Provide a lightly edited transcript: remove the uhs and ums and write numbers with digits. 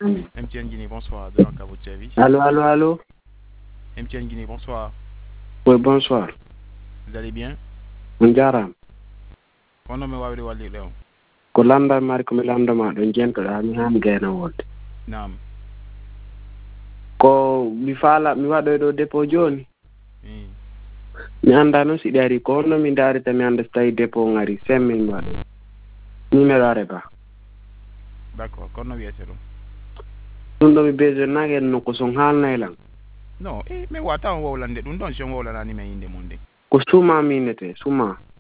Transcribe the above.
MTN Guinée, bonsoir, donc à votre service. Allô, allô, allô. MTN Guinée, bonsoir. Oui, bonsoir. Vous allez bien? Jaram. On nomme Wawri Wali Léon. Ko landa mari ko mi landama ɗon jentoɗa mi han gayna wonde. Naam. Ko mi faala mi waɗoy ɗo dépôt joni. Mi anda noon si ɗi ari ko honno mi darita mi anda so tawi dépôt ngari semmin mi waɗoy. Numéro are ba. D'accord, kono wiyete ɗum. Ɗum ɗo mi besoin no ko son haalnaylan. Non, mi wata on wowlande ɗum ɗon si on wowlanani men inde mon de. Ko suma minete suma.